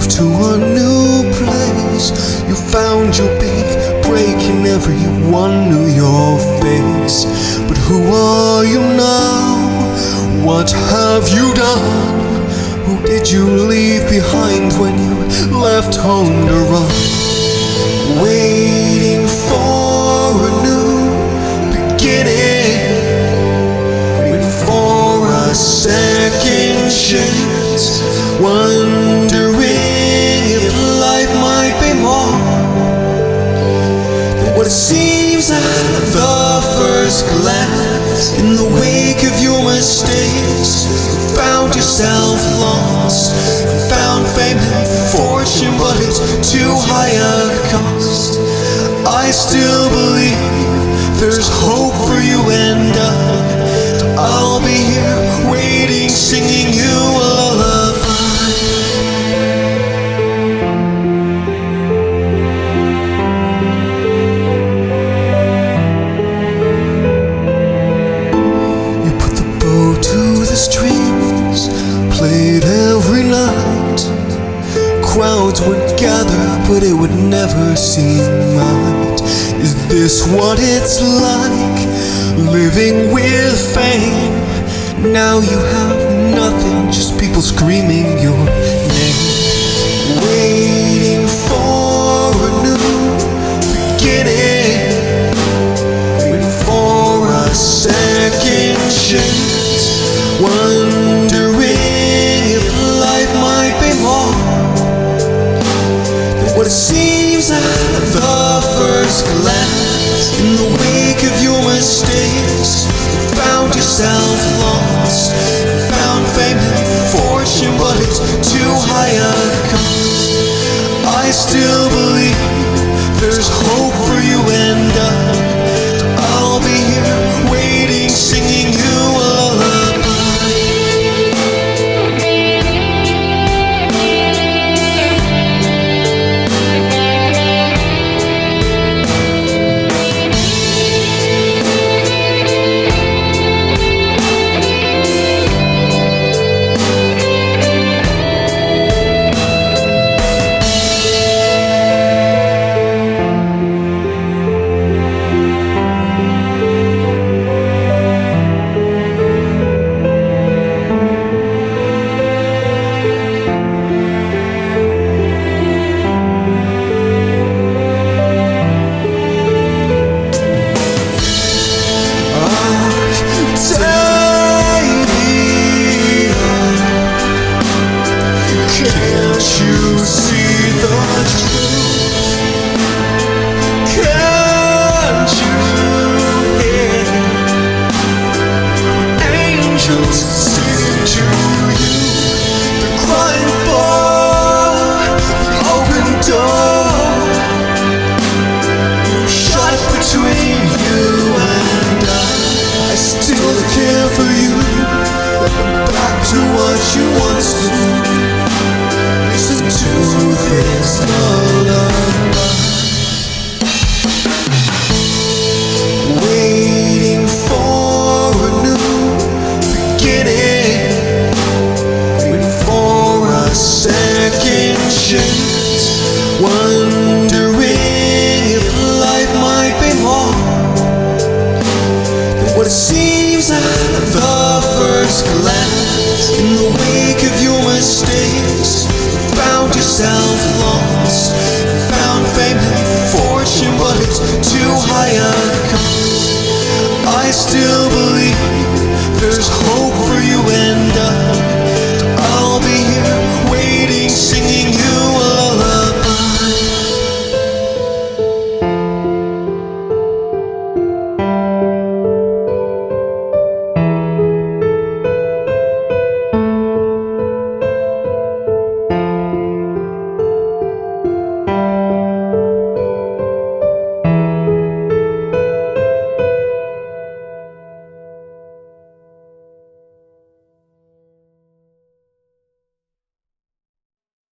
moved to a new place. You found your big break and everyone knew your face. But who are you now? What have you done? Who did you leave behind when you left home to run? Waiting for a new beginning, waiting for a second chance, wondering if life might be more than what it seems at the first glance. In the wake of your mistakes, you found yourself lost, you found fame and fortune, but it's too high a cost. I still believe there's hope for you, and I'll be here waiting, singing you a lullaby. You put the bow to the strings, played every night. Crowds would gather, but it would never seem right. Is this what it's like, living with fame? Now you have nothing, just people screaming your name. Waiting for a new beginning, waiting for a second chance, wondering if life might be more than what it seems at the first glance. In the wake of your mistakes, you found yourself lost, you found fame and fortune, but it's too high a cost. I still believe there's hope for you, and I'll be here waiting, singing you a lullaby. Wondering if life might be more than what it seems at the first glance. In the wake of your mistakes, you found yourself lost, you found fame and fortune, but it's too high a cost. I still